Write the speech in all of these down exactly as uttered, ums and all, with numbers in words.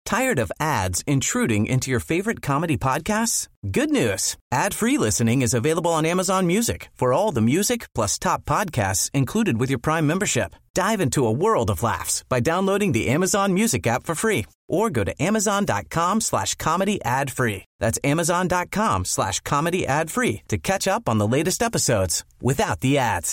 Tired of ads intruding into your favorite comedy podcasts? Good news. Ad-free listening is available on Amazon Music for all the music plus top podcasts included with your Prime membership. Dive into a world of laughs by downloading the Amazon Music app for free or go to amazon.com slash comedy ad free. That's amazon.com slash comedy ad free to catch up on the latest episodes without the ads.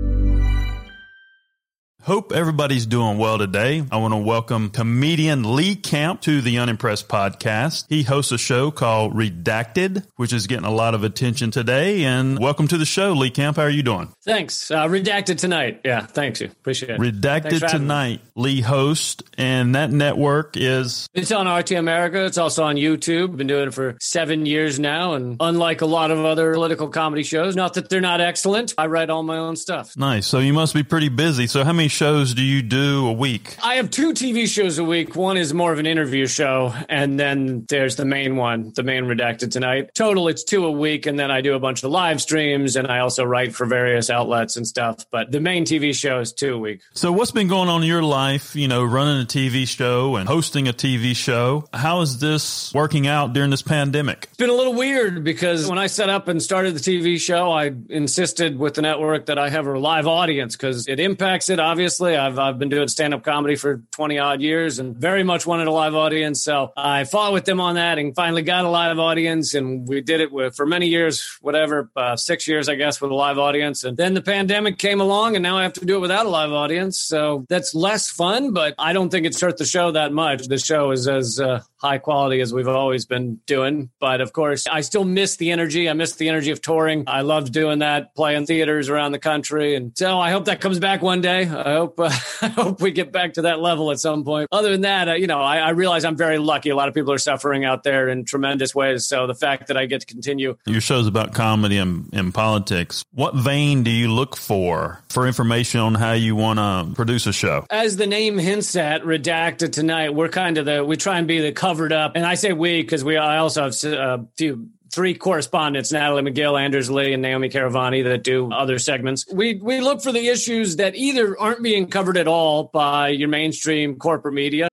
Hope everybody's doing well today. I want to welcome comedian Lee Camp to the Unimpressed podcast. He hosts a show called Redacted, which is getting a lot of attention today. And welcome to the show, Lee Camp. How are you doing? Thanks. Uh, Redacted Tonight. Yeah, thanks you. Appreciate it. Redacted Tonight, Lee host, and that network is... It's on R T America. It's also on YouTube. Been doing it for seven years now. And unlike a lot of other political comedy shows, not that they're not excellent, I write all my own stuff. Nice. So you must be pretty busy. So how many shows do you do a week? I have two T V shows a week. One is more of an interview show, and then there's the main one, the main Redacted Tonight. Total, it's two a week, and then I do a bunch of live streams, and I also write for various outlets and stuff. But the main T V show is two a week. So what's been going on in your life, you know, running a T V show and hosting a T V show? How is this working out during this pandemic? It's been a little weird because when I set up and started the T V show, I insisted with the network that I have a live audience because it impacts it, obviously. I've I've been doing stand-up comedy for twenty odd years and very much wanted a live audience. So I fought with them on that and finally got a live audience. And we did it with, for many years, whatever, uh, six years, I guess, with a live audience. And then the pandemic came along and now I have to do it without a live audience. So that's less fun, but I don't think it's hurt the show that much. The show is as uh, high quality as we've always been doing. But of course, I still miss the energy. I miss the energy of touring. I loved doing that, playing theaters around the country. And so I hope that comes back one day. I hope uh, I hope we get back to that level at some point. Other than that, uh, you know, I, I realize I'm very lucky. A lot of people are suffering out there in tremendous ways. So the fact that I get to continue. Your show's about comedy and, and politics. What vein do you look for for information on how you want to produce a show? As the name hints at, Redacted Tonight, we're kind of the, we try and be the covered up. And I say we because we I also have a few three correspondents, Natalie McGill, Anders Lee, and Naomi Caravani, that do other segments. We we look for the issues that either aren't being covered at all by your mainstream corporate media.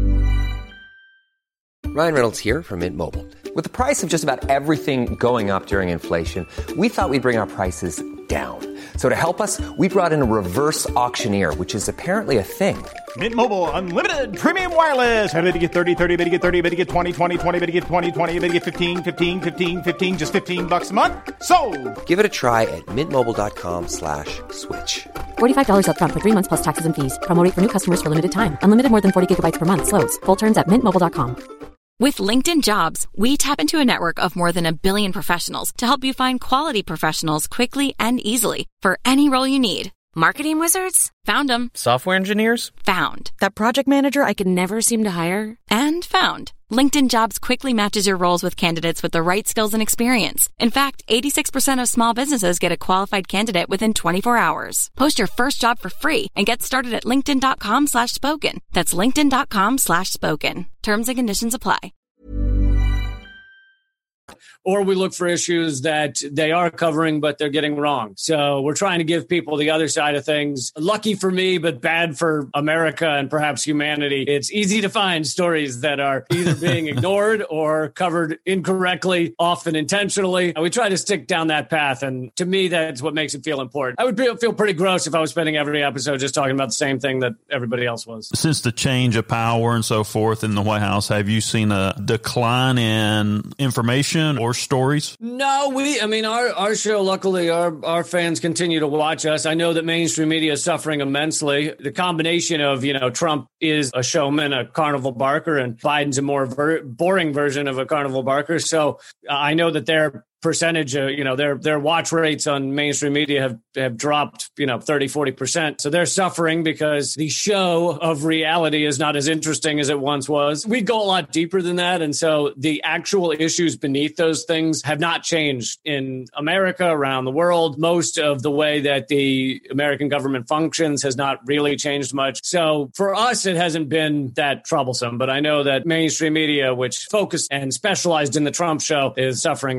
Ryan Reynolds here from Mint Mobile. With the price of just about everything going up during inflation, we thought we'd bring our prices down. So to help us, we brought in a reverse auctioneer, which is apparently a thing. Mint Mobile Unlimited Premium Wireless. How to get thirty, thirty, how to get thirty, how to get twenty, twenty, twenty, how to get twenty, twenty, how to get fifteen, fifteen, fifteen, fifteen, just fifteen bucks a month? Sold! Give it a try at mintmobile.com slash switch. forty-five dollars up front for three months plus taxes and fees. Promo rate for new customers for limited time. Unlimited more than forty gigabytes per month. Slows full terms at mint mobile dot com. With LinkedIn Jobs, we tap into a network of more than a billion professionals to help you find quality professionals quickly and easily for any role you need. Marketing wizards? Found them. Software engineers? Found. That project manager I could never seem to hire? And found. LinkedIn Jobs quickly matches your roles with candidates with the right skills and experience. In fact, eighty-six percent of small businesses get a qualified candidate within twenty-four hours. Post your first job for free and get started at linkedin.com slash spoken. That's linkedin.com slash spoken. Terms and conditions apply. Or we look for issues that they are covering, but they're getting wrong. So we're trying to give people the other side of things. Lucky for me, but bad for America and perhaps humanity. It's easy to find stories that are either being ignored or covered incorrectly, often intentionally. And we try to stick down that path. And to me, that's what makes it feel important. I would feel pretty gross if I was spending every episode just talking about the same thing that everybody else was. Since the change of power and so forth in the White House, have you seen a decline in information or stories? No, we, I mean, our, our show, luckily, our, our fans continue to watch us. I know that mainstream media is suffering immensely. The combination of, you know, Trump is a showman, a carnival barker, and Biden's a more ver- boring version of a carnival barker. So uh, I know that they're percentage, uh, you know, their their watch rates on mainstream media have, have dropped, you know, thirty, forty percent. So they're suffering because the show of reality is not as interesting as it once was. We go a lot deeper than that. And so the actual issues beneath those things have not changed in America, around the world. Most of the way that the American government functions has not really changed much. So for us, it hasn't been that troublesome. But I know that mainstream media, which focused and specialized in the Trump show, is suffering immensely.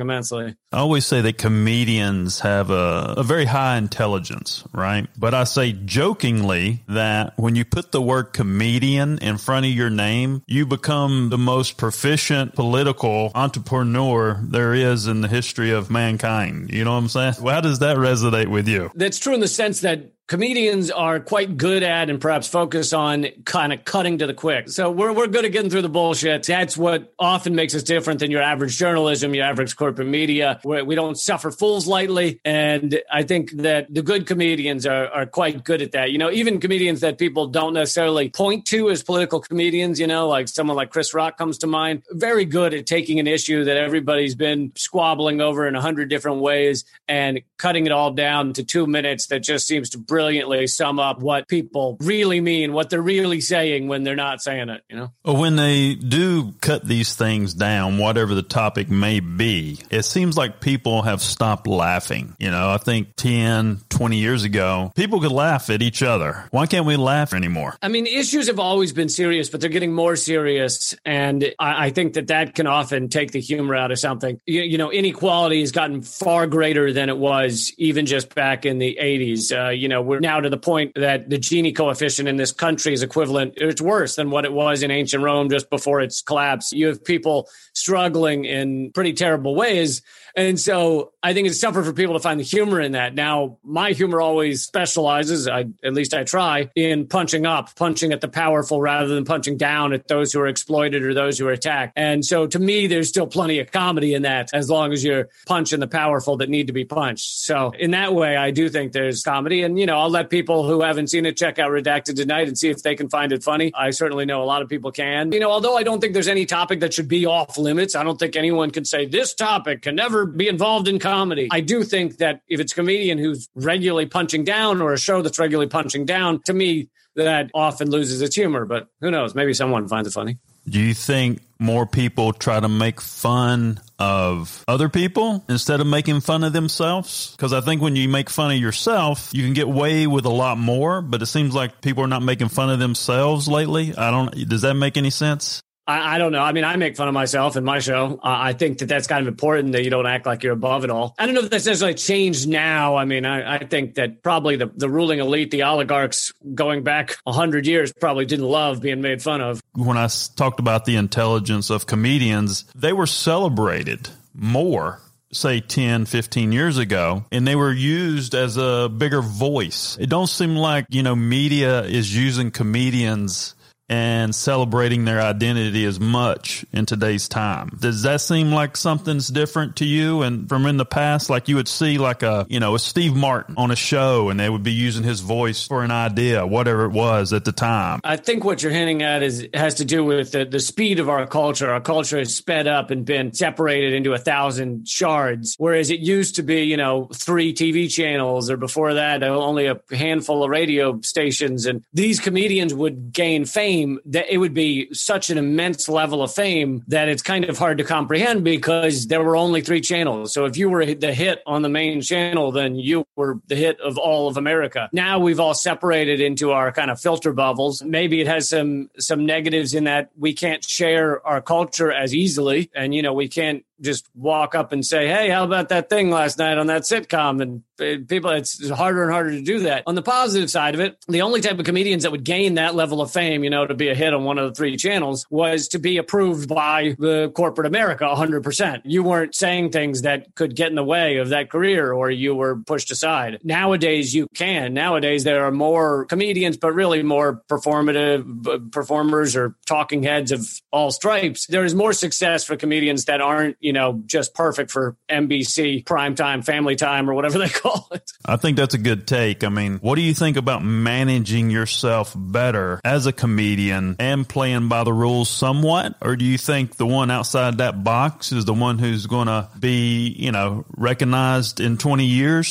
day. I always say that comedians have a, a very high intelligence, right? But I say jokingly that when you put the word comedian in front of your name, you become the most proficient political entrepreneur there is in the history of mankind. You know what I'm saying? Well, how does that resonate with you? That's true in the sense that comedians are quite good at and perhaps focus on kind of cutting to the quick. So we're we're good at getting through the bullshit. That's what often makes us different than your average journalism, your average corporate media, where we don't suffer fools lightly. And I think that the good comedians are, are quite good at that. You know, even comedians that people don't necessarily point to as political comedians, you know, like someone like Chris Rock comes to mind, very good at taking an issue that everybody's been squabbling over in a hundred different ways and cutting it all down to two minutes that just seems to brilliantly sum up what people really mean, what they're really saying when they're not saying it, you know? When they do cut these things down, whatever the topic may be, it seems like people have stopped laughing. You know, I think ten, twenty years ago, people could laugh at each other. Why can't we laugh anymore? I mean, issues have always been serious, but they're getting more serious. And I, I think that that can often take the humor out of something. You, you know, inequality has gotten far greater than it was even just back in the eighties. Uh, you know, we're now to the point that the Gini coefficient in this country is equivalent. It's worse than what it was in ancient Rome just before its collapse. You have people struggling in pretty terrible ways. And so I think it's tougher for people to find the humor in that. Now, my humor always specializes, I, at least I try, in punching up, punching at the powerful rather than punching down at those who are exploited or those who are attacked. And so to me, there's still plenty of comedy in that, as long as you're punching the powerful that need to be punched. So in that way, I do think there's comedy. And, you know, I'll let people who haven't seen it check out Redacted tonight and see if they can find it funny. I certainly know a lot of people can. You know, although I don't think there's any topic that should be off limits, I don't think anyone can say this topic can never be involved in comedy. I do think that if it's a comedian who's regularly punching down or a show that's regularly punching down, to me, that often loses its humor. But who knows? Maybe someone finds it funny. Do you think more people try to make fun of other people instead of making fun of themselves? Because I think when you make fun of yourself, you can get away with a lot more, but it seems like people are not making fun of themselves lately. I don't, does that make any sense? I, I don't know. I mean, I make fun of myself in my show. Uh, I think that that's kind of important, that you don't act like you're above it all. I don't know if that's necessarily changed now. I mean, I, I think that probably the, the ruling elite, the oligarchs going back one hundred years, probably didn't love being made fun of. When I talked about the intelligence of comedians, they were celebrated more, say ten, fifteen years ago, and they were used as a bigger voice. It don't seem like, you know, media is using comedians and celebrating their identity as much in today's time. Does that seem like something's different to you? And from in the past, like you would see like a, you know, a Steve Martin on a show and they would be using his voice for an idea, whatever it was at the time. I think what you're hinting at is has to do with the, the speed of our culture. Our culture has sped up and been separated into a thousand shards, whereas it used to be, you know, three T V channels, or before that, only a handful of radio stations. And these comedians would gain fame, that it would be such an immense level of fame that it's kind of hard to comprehend because there were only three channels. So if you were the hit on the main channel, then you were the hit of all of America. Now we've all separated into our kind of filter bubbles. Maybe it has some some negatives in that we can't share our culture as easily. And, you know, we can't just walk up and say, hey, how about that thing last night on that sitcom? And people, it's harder and harder to do that. On the positive side of it, the only type of comedians that would gain that level of fame, you know, to be a hit on one of the three channels was to be approved by the corporate America one hundred percent. You weren't saying things that could get in the way of that career, or you were pushed aside. Nowadays, you can. Nowadays, there are more comedians, but really more performative performers or talking heads of all stripes. There is more success for comedians that aren't, you know, just perfect for N B C, primetime, family time, or whatever they call it. I think that's a good take. I mean, what do you think about managing yourself better as a comedian and playing by the rules somewhat? Or do you think the one outside that box is the one who's going to be, you know, recognized in twenty years?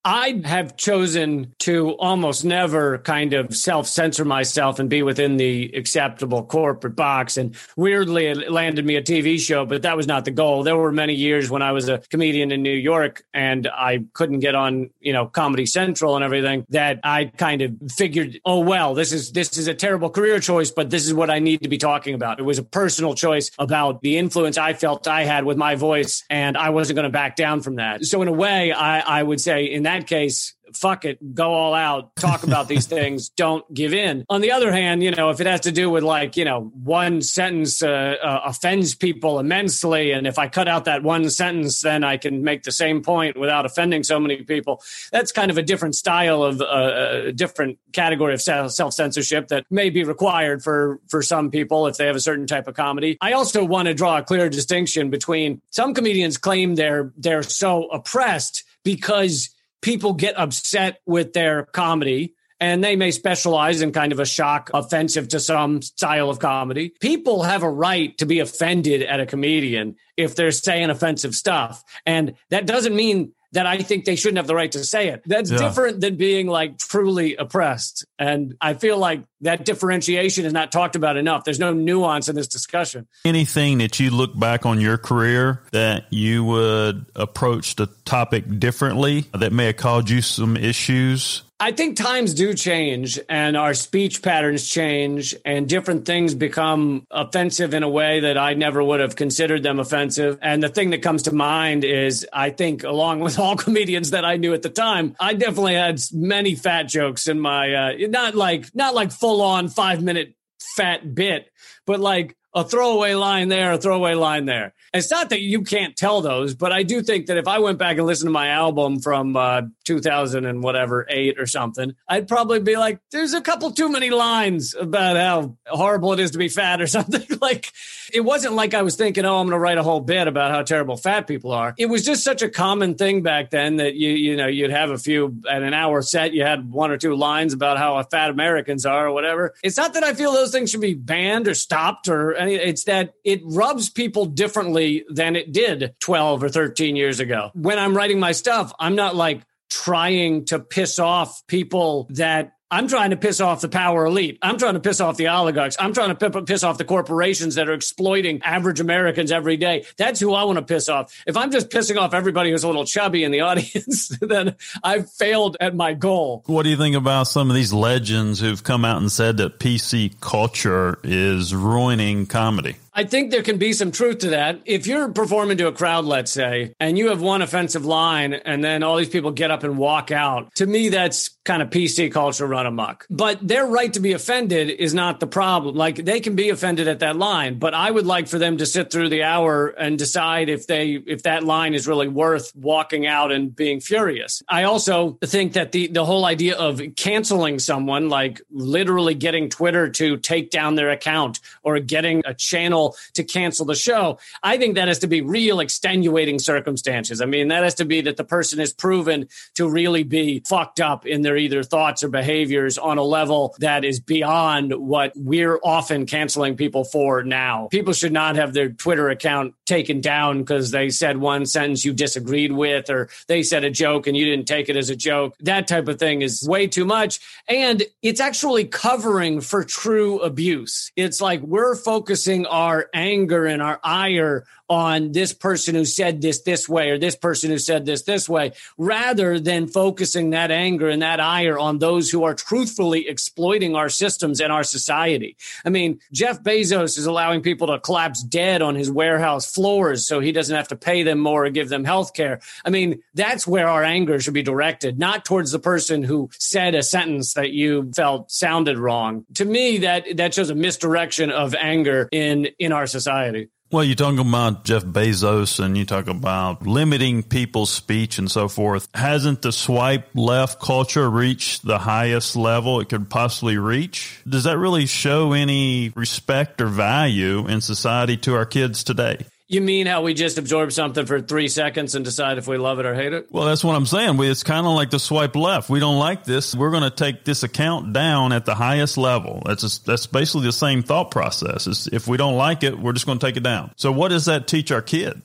I have chosen to almost never kind of self-censor myself and be within the acceptable corporate box. And weirdly, it landed me a T V show, but that was not the goal. There were many years when I was a comedian in New York and I couldn't get on, you know, Comedy Central and everything, that I kind of figured, oh, well, this is this is a terrible career choice, but this is what I need to be talking about. It was a personal choice about the influence I felt I had with my voice, and I wasn't going to back down from that. So in a way, I, I would say in that case, fuck it, go all out, talk about these things, don't give in. On the other hand, you know, if it has to do with like, you know, one sentence uh, uh, offends people immensely, and if I cut out that one sentence, then I can make the same point without offending so many people, that's kind of a different style of uh, a different category of self-censorship that may be required for, for some people if they have a certain type of comedy. I also want to draw a clear distinction between some comedians claim they're they're so oppressed because people get upset with their comedy, and they may specialize in kind of a shock, offensive to some style of comedy. People have a right to be offended at a comedian if they're saying offensive stuff. And that doesn't mean that I think they shouldn't have the right to say it. That's yeah. different than being like truly oppressed. And I feel like that differentiation is not talked about enough. There's no nuance in this discussion. Anything that you look back on your career that you would approach the topic differently that may have caused you some issues? I think times do change and our speech patterns change and different things become offensive in a way that I never would have considered them offensive. And the thing that comes to mind is I think along with all comedians that I knew at the time, I definitely had many fat jokes in my, uh, not like, not like full on five minute fat bit, but like a throwaway line there, a throwaway line there. It's not that you can't tell those, but I do think that if I went back and listened to my album from uh, two thousand and whatever, eight or something, I'd probably be like, there's a couple too many lines about how horrible it is to be fat or something. Like, it wasn't like I was thinking, oh, I'm going to write a whole bit about how terrible fat people are. It was just such a common thing back then that, you you know, you'd have a few, at an hour set, you had one or two lines about how fat Americans are or whatever. It's not that I feel those things should be banned or stopped or any, it's that it rubs people differently than it did twelve or thirteen years ago. When I'm writing my stuff, I'm not like trying to piss off people that I'm trying to piss off the power elite. I'm trying to piss off the oligarchs. I'm trying to piss off the corporations that are exploiting average Americans every day. That's who I want to piss off. If I'm just pissing off everybody who's a little chubby in the audience, then I've failed at my goal. What do you think about some of these legends who've come out and said that P C culture is ruining comedy? I think there can be some truth to that. If you're performing to a crowd, let's say, and you have one offensive line and then all these people get up and walk out, to me, that's kind of P C culture run amok. But their right to be offended is not the problem. Like, they can be offended at that line, but I would like for them to sit through the hour and decide if they if that line is really worth walking out and being furious. I also think that the, the whole idea of canceling someone, like literally getting Twitter to take down their account or getting a channel to cancel the show, I think that has to be real extenuating circumstances. I mean, that has to be that the person is proven to really be fucked up in their either thoughts or behaviors on a level that is beyond what we're often canceling people for now. People should not have their Twitter account taken down because they said one sentence you disagreed with, or they said a joke and you didn't take it as a joke. That type of thing is way too much. And it's actually covering for true abuse. It's like we're focusing our anger and our ire on this person who said this this way or this person who said this this way, rather than focusing that anger and that ire on those who are truthfully exploiting our systems and our society. I mean, Jeff Bezos is allowing people to collapse dead on his warehouse floors so he doesn't have to pay them more or give them health care. I mean, that's where our anger should be directed, not towards the person who said a sentence that you felt sounded wrong. To me, that that shows a misdirection of anger in, in our society. Well, you talk about Jeff Bezos and you talk about limiting people's speech and so forth. Hasn't the swipe left culture reached the highest level it could possibly reach? Does that really show any respect or value in society to our kids today? You mean how we just absorb something for three seconds and decide if we love it or hate it? Well, that's what I'm saying. We, it's kind of like the swipe left. We don't like this. We're going to take this account down at the highest level. That's just, that's basically the same thought process. It's, if we don't like it, we're just going to take it down. So what does that teach our kids?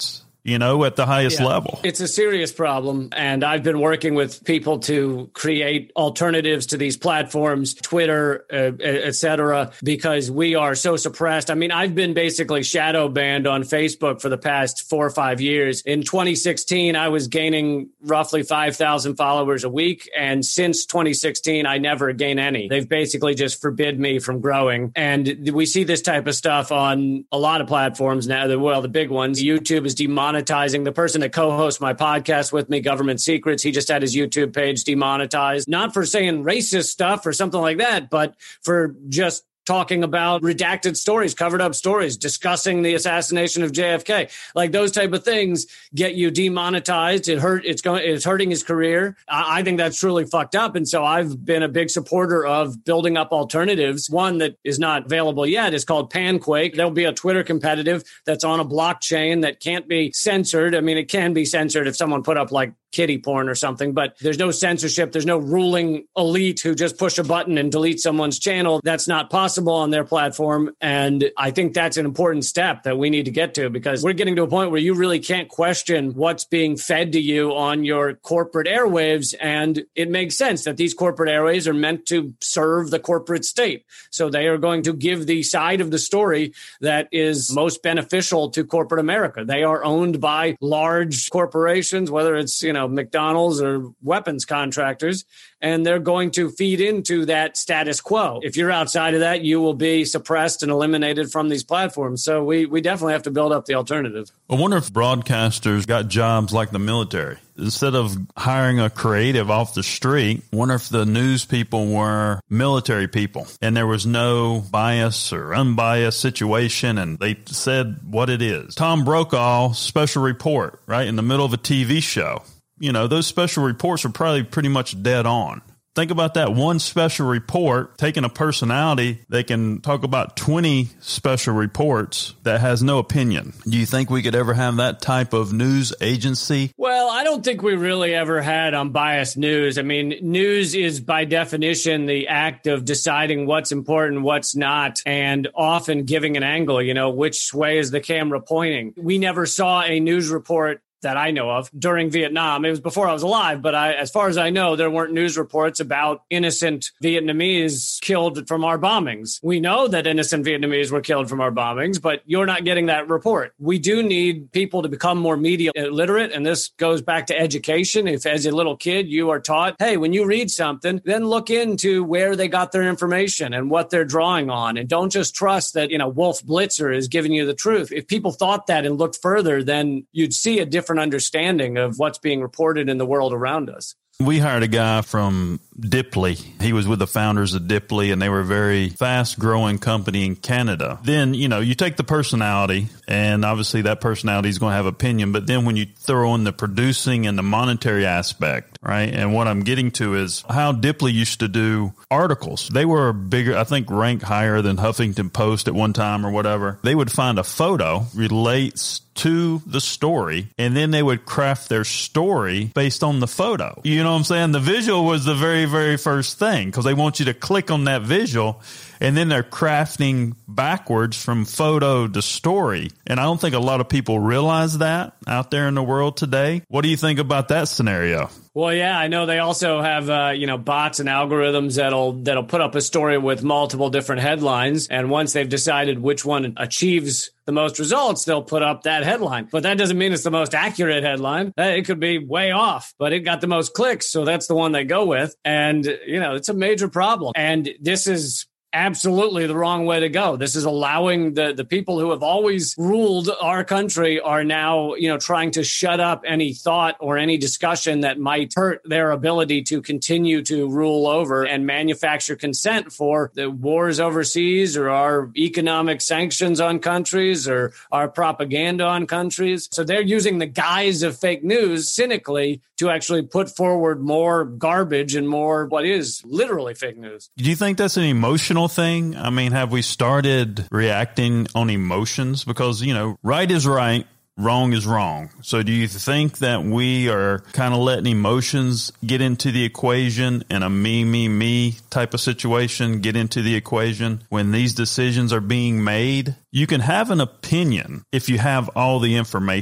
you know, at the highest yeah. level. It's a serious problem. And I've been working with people to create alternatives to these platforms, Twitter, uh, et cetera, because we are so suppressed. I mean, I've been basically shadow banned on Facebook for the past four or five years. In twenty sixteen, I was gaining roughly five thousand followers a week. And since twenty sixteen, I never gain any. They've basically just forbid me from growing. And we see this type of stuff on a lot of platforms now. Well, the big ones. YouTube is demonetizing the person that co-hosts my podcast with me, Government Secrets. He just had his YouTube page demonetized, not for saying racist stuff or something like that, but for just talking about redacted stories, covered up stories, discussing the assassination of J F K. Like those type of things get you demonetized. It hurt. It's going. It's hurting his career. I, I think that's truly fucked up. And so I've been a big supporter of building up alternatives. One that is not available yet is called Panquake. There'll be a Twitter competitive that's on a blockchain that can't be censored. I mean, it can be censored if someone put up like kiddie porn or something, but there's no censorship. There's no ruling elite who just push a button and delete someone's channel. That's not possible on their platform. And I think that's an important step that we need to get to, because we're getting to a point where you really can't question what's being fed to you on your corporate airwaves. And it makes sense that these corporate airwaves are meant to serve the corporate state. So they are going to give the side of the story that is most beneficial to corporate America. They are owned by large corporations, whether it's, you know, McDonald's or weapons contractors, and they're going to feed into that status quo. If you're outside of that, you will be suppressed and eliminated from these platforms. So we, we definitely have to build up the alternative. I wonder if broadcasters got jobs like the military. Instead of hiring a creative off the street, I wonder if the news people were military people and there was no bias or unbiased situation and they said what it is. Tom Brokaw, special report, right, in the middle of a T V show. You know, those special reports are probably pretty much dead on. Think about that one special report, taking a personality, they can talk about twenty special reports that has no opinion. Do you think we could ever have that type of news agency? Well, I don't think we really ever had unbiased news. I mean, news is by definition the act of deciding what's important, what's not, and often giving an angle, you know, which way is the camera pointing? We never saw a news report that I know of during Vietnam. It was before I was alive, but I, as far as I know, there weren't news reports about innocent Vietnamese killed from our bombings. We know that innocent Vietnamese were killed from our bombings, but you're not getting that report. We do need people to become more media literate, and this goes back to education. If as a little kid you are taught, hey, when you read something, then look into where they got their information and what they're drawing on, and don't just trust that, you know, Wolf Blitzer is giving you the truth. If people thought that and looked further, then you'd see a different understanding of what's being reported in the world around us. We hired a guy from Dipley. He was with the founders of Dipley, and they were a very fast-growing company in Canada. Then, you know, you take the personality, and obviously that personality is going to have opinion, but then when you throw in the producing and the monetary aspect, right, and what I'm getting to is how Dipley used to do articles. They were bigger, I think, ranked higher than Huffington Post at one time or whatever. They would find a photo relates to the story, and then they would craft their story based on the photo. You know what I'm saying? The visual was the very, very first thing, because they want you to click on that visual, and then they're crafting backwards from photo to story. And I don't think a lot of people realize that out there in the world today. What do you think about that scenario? Well, yeah, I know they also have, uh, you know, bots and algorithms that'll that'll put up a story with multiple different headlines. And once they've decided which one achieves the most results, they'll put up that headline. But that doesn't mean it's the most accurate headline. It could be way off, but it got the most clicks. So that's the one they go with. And, you know, it's a major problem. And this is absolutely the wrong way to go. This is allowing the, the people who have always ruled our country are now, you know, trying to shut up any thought or any discussion that might hurt their ability to continue to rule over and manufacture consent for the wars overseas or our economic sanctions on countries or our propaganda on countries. So they're using the guise of fake news cynically to actually put forward more garbage and more what is literally fake news. Do you think that's an emotional thing? I mean, have we started reacting on emotions? Because, you know, right is right, wrong is wrong. So do you think that we are kind of letting emotions get into the equation and a me, me, me type of situation get into the equation when these decisions are being made? You can have an opinion if you have all the information.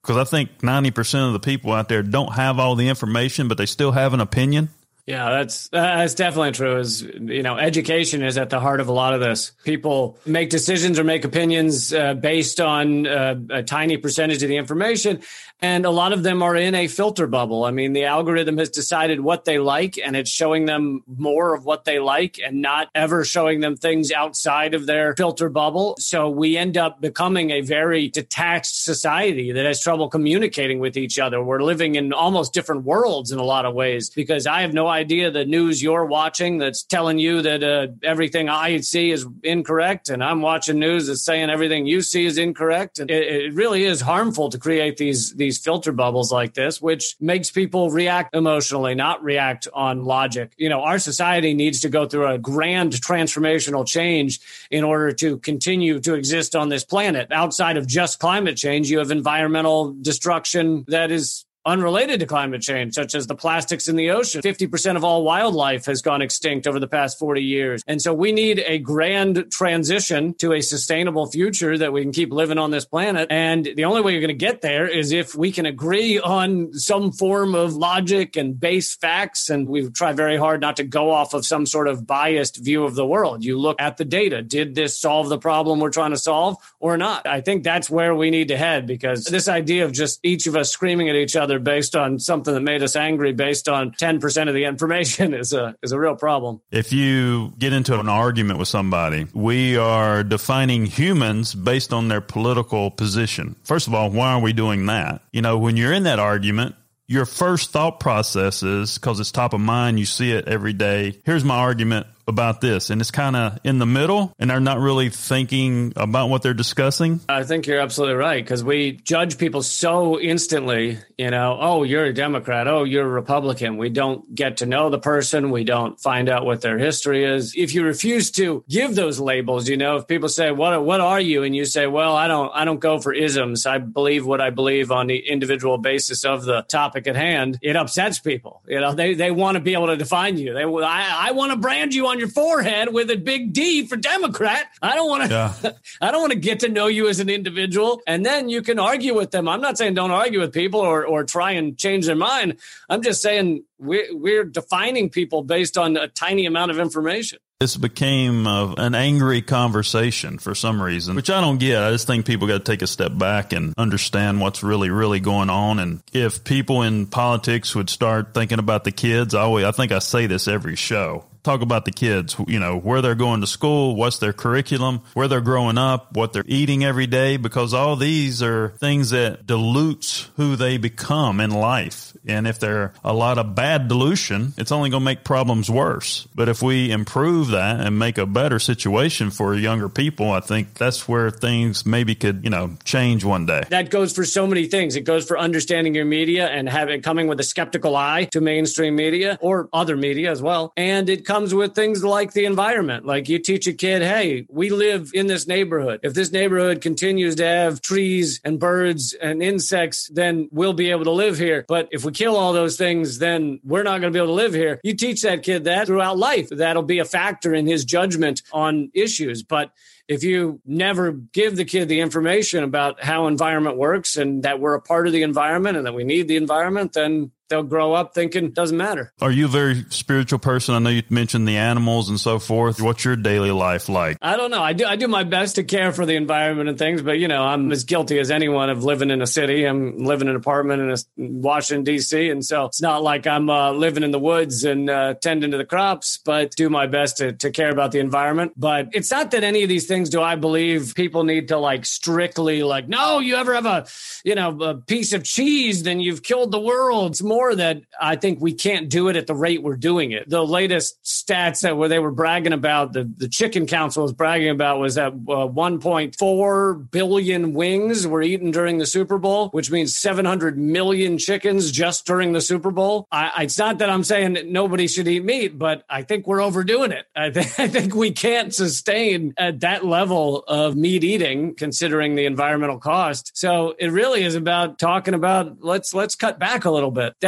Because I think ninety percent of the people out there don't have all the information, but they still have an opinion. Yeah, that's that's definitely true. Is you know, education is at the heart of a lot of this. People make decisions or make opinions uh, based on uh, a tiny percentage of the information, and a lot of them are in a filter bubble. I mean, the algorithm has decided what they like, and it's showing them more of what they like, and not ever showing them things outside of their filter bubble. So we end up becoming a very detached society that has trouble communicating with each other. We're living in almost different worlds in a lot of ways, because I have no idea the news you're watching that's telling you that uh, everything I see is incorrect, and I'm watching news that's saying everything you see is incorrect. And it, it really is harmful to create these these filter bubbles like this, which makes people react emotionally, not react on logic. You know, our society needs to go through a grand transformational change in order to continue to exist on this planet. Outside of just climate change, you have environmental destruction that is unrelated to climate change, such as the plastics in the ocean. fifty percent of all wildlife has gone extinct over the past forty years. And so we need a grand transition to a sustainable future that we can keep living on this planet. And the only way you're going to get there is if we can agree on some form of logic and base facts. And we try very hard not to go off of some sort of biased view of the world. You look at the data. Did this solve the problem we're trying to solve or not? I think that's where we need to head, because this idea of just each of us screaming at each other based on something that made us angry based on ten percent of the information is a is a real problem. If you get into an argument with somebody, we are defining humans based on their political position. First of all, why are we doing that? You know, when you're in that argument, your first thought process is, because it's top of mind, you see it every day. Here's my argument about this. And it's kind of in the middle, and they're not really thinking about what they're discussing. I think you're absolutely right, because we judge people so instantly, you know, oh, you're a Democrat. Oh, you're a Republican. We don't get to know the person. We don't find out what their history is. If you refuse to give those labels, you know, if people say, what, what are you? And you say, well, I don't, I don't go for isms. I believe what I believe on the individual basis of the topic at hand. It upsets people. You know, they, they want to be able to define you. They, I, I want to brand you on your forehead with a big D for Democrat. I don't want to, yeah. I don't want to get to know you as an individual. And then you can argue with them. I'm not saying don't argue with people or, or try and change their mind. I'm just saying we're, we're defining people based on a tiny amount of information. This became uh, an angry conversation for some reason, which I don't get. I just think people got to take a step back and understand what's really, really going on. And if people in politics would start thinking about the kids, I always, I think I say this every show. Talk about the kids, you know, where they're going to school, what's their curriculum, where they're growing up, what they're eating every day, because all these are things that dilutes who they become in life. And if they're a lot of bad dilution, it's only going to make problems worse. But if we improve that and make a better situation for younger people, I think that's where things maybe could, you know, change one day. That goes for so many things. It goes for understanding your media and having coming with a skeptical eye to mainstream media or other media as well. And it comes with things like the environment. Like you teach a kid, hey, we live in this neighborhood. If this neighborhood continues to have trees and birds and insects, then we'll be able to live here. But if we kill all those things, then we're not going to be able to live here. You teach that kid that throughout life. That'll be a factor in his judgment on issues. But if you never give the kid the information about how environment works and that we're a part of the environment and that we need the environment, then they'll grow up thinking it doesn't matter. Are you a very spiritual person? I know you mentioned the animals and so forth. What's your daily life like? I don't know. I do I do my best to care for the environment and things, but, you know, I'm as guilty as anyone of living in a city. I'm living in an apartment in, a, in Washington, D C, and so it's not like I'm uh, living in the woods and uh, tending to the crops, but do my best to, to care about the environment. But it's not that any of these things do I believe people need to, like, strictly, like, no, you ever have a, you know, a piece of cheese, then you've killed the world. It's more that I think we can't do it at the rate we're doing it. The latest stats that where they were bragging about, the, the Chicken Council was bragging about, was that uh, one point four billion wings were eaten during the Super Bowl, which means seven hundred million chickens just during the Super Bowl. I, it's not that I'm saying that nobody should eat meat, but I think we're overdoing it. I, th- I think we can't sustain at that level of meat eating, considering the environmental cost. So it really is about talking about let's let's cut back a little bit. That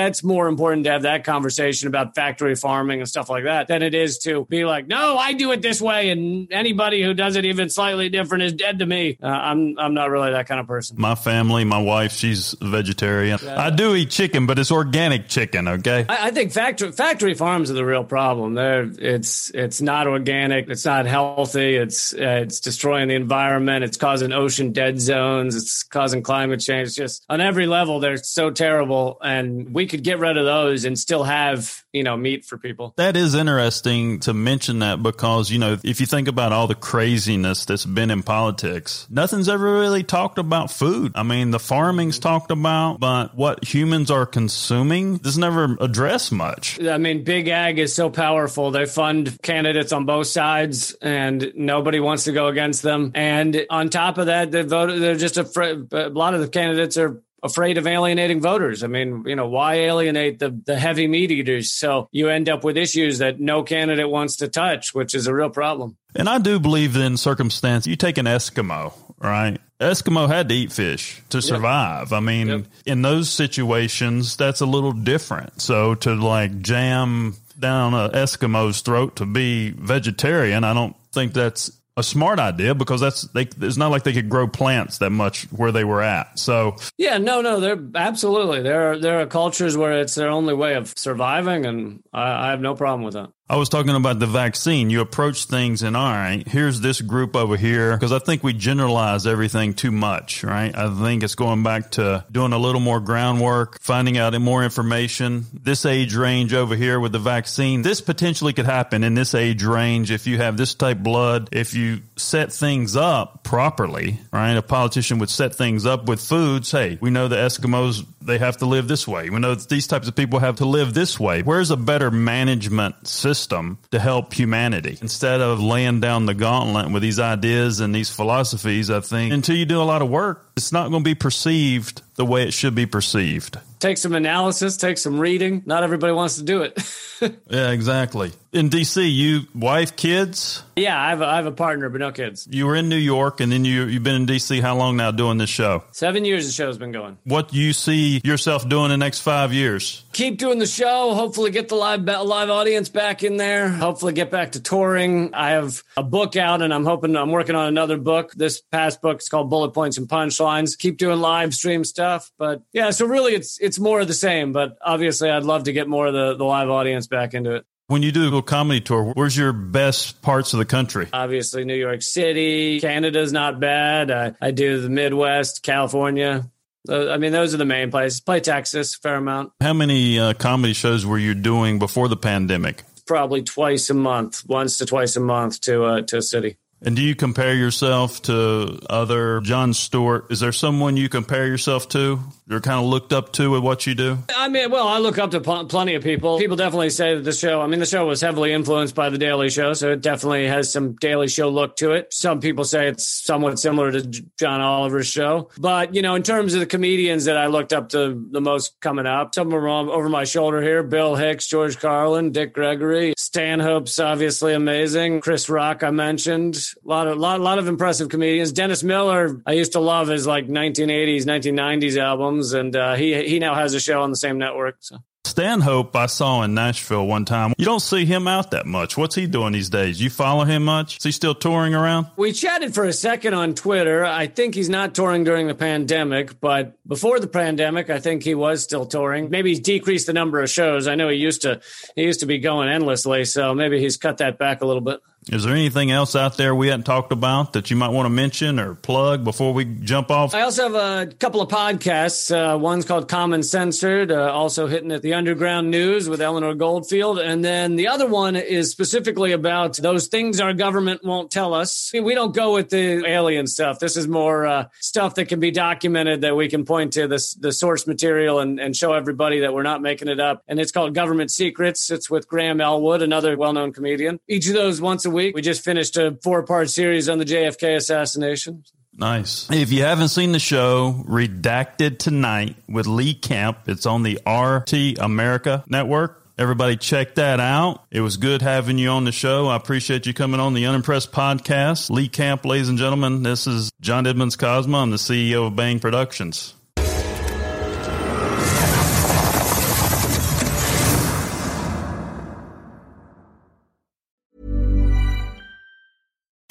that's more important to have that conversation about factory farming and stuff like that than it is to be like, no, I do it this way, and anybody who does it even slightly different is dead to me. Uh, I'm I'm not really that kind of person. My family, my wife, she's a vegetarian. Yeah. I do eat chicken, but it's organic chicken, okay? I, I think factory factory farms are the real problem. They're, it's it's not organic. It's not healthy. It's uh, it's destroying the environment. It's causing ocean dead zones. It's causing climate change. It's just on every level, they're so terrible. And we could get rid of those and still have, you know, meat for people. That is interesting to mention that because, you know, if you think about all the craziness that's been in politics, nothing's ever really talked about food. I mean, the farming's talked about, but what humans are consuming is never addressed much. I mean, Big Ag is so powerful. They fund candidates on both sides and nobody wants to go against them. And on top of that, they voted, they're just afraid. A lot of the candidates are afraid of alienating voters. I mean, you know, why alienate the, the heavy meat eaters? So you end up with issues that no candidate wants to touch, which is a real problem. And I do believe in circumstance. You take an Eskimo, right? Eskimo had to eat fish to survive. Yep. I mean, yep. in those situations, that's a little different. So to like jam down an Eskimo's throat to be vegetarian, I don't think that's a smart idea because that's they, it's not like they could grow plants that much where they were at. So yeah, no, no, they're absolutely there are there are cultures where it's their only way of surviving, and I, I have no problem with that. I was talking about the vaccine. You approach things and, all right, here's this group over here, because I think we generalize everything too much, right? I think it's going back to doing a little more groundwork, finding out more information. This age range over here with the vaccine, this potentially could happen in this age range if you have this type blood. If you set things up properly, right? A politician would set things up with foods. Hey, we know the Eskimos, they have to live this way. We know that these types of people have to live this way. Where's a better management system to help humanity instead of laying down the gauntlet with these ideas and these philosophies? I think until you do a lot of work, it's not going to be perceived the way it should be perceived. Take some analysis, take some reading. Not everybody wants to do it. Yeah, exactly. In D C, you wife, kids? Yeah, I have a, I have a partner, but no kids. You were in New York, and then you, you've been in D C how long now doing this show? Seven years the show's been going. What do you see yourself doing the next five years? Keep doing the show. Hopefully get the live live audience back in there. Hopefully get back to touring. I have a book out, and I'm hoping I'm working on another book. This past book is called Bullet Points and Punchlines. Keep doing live stream stuff. But yeah, so really it's it's more of the same. But obviously I'd love to get more of the, the live audience back into it. When you do a comedy tour, where's your best parts of the country? Obviously, New York City. Canada's not bad. I, I do the Midwest, California. I mean, those are the main places. Play Texas a fair amount. How many uh, comedy shows were you doing before the pandemic? Probably twice a month, once to twice a month to uh, to a city. And do you compare yourself to other Jon Stewart? Is there someone you compare yourself to? You're kind of looked up to with what you do? I mean, well, I look up to pl- plenty of people. People definitely say that the show, I mean, the show was heavily influenced by The Daily Show, so it definitely has some Daily Show look to it. Some people say it's somewhat similar to J- John Oliver's show. But, you know, in terms of the comedians that I looked up to the most coming up, some of them are over my shoulder here. Bill Hicks, George Carlin, Dick Gregory. Stanhope's obviously amazing. Chris Rock, I mentioned. A lot of, lot, lot of impressive comedians. Dennis Miller, I used to love his like nineteen eighties, nineteen nineties albums, and uh, he he now has a show on the same network. So. Stanhope, I saw in Nashville one time. You don't see him out that much. What's he doing these days? You follow him much? Is he still touring around? We chatted for a second on Twitter. I think he's not touring during the pandemic, but before the pandemic, I think he was still touring. Maybe he's decreased the number of shows. I know he used to he used to be going endlessly, so maybe he's cut that back a little bit. Is there anything else out there we hadn't talked about that you might want to mention or plug before we jump off? I also have a couple of podcasts. Uh, one's called Common Censored, uh, also hitting at the Underground News with Eleanor Goldfield. And then the other one is specifically about those things our government won't tell us. We don't go with the alien stuff. This is more uh, stuff that can be documented that we can point to the, the source material and, and show everybody that we're not making it up. And it's called Government Secrets. It's with Graham Elwood, another well-known comedian. Each of those once a week. We just finished a four-part series on the J F K assassination. Nice. If you haven't seen the show, Redacted Tonight with Lee Camp, it's on the R T America network. Everybody check that out. It was good having you on the show. I appreciate you coming on the Unimpressed podcast. Lee Camp, ladies and gentlemen, this is John Edmonds Cosma. I'm the C E O of Bang Productions.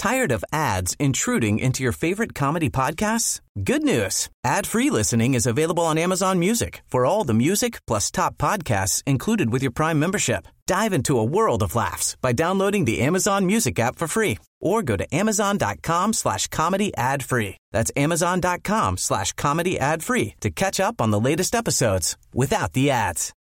Tired of ads intruding into your favorite comedy podcasts? Good news. Ad-free listening is available on Amazon Music for all the music plus top podcasts included with your Prime membership. Dive into a world of laughs by downloading the Amazon Music app for free or go to amazon.com slash comedy ad free. That's amazon.com slash comedy ad free to catch up on the latest episodes without the ads.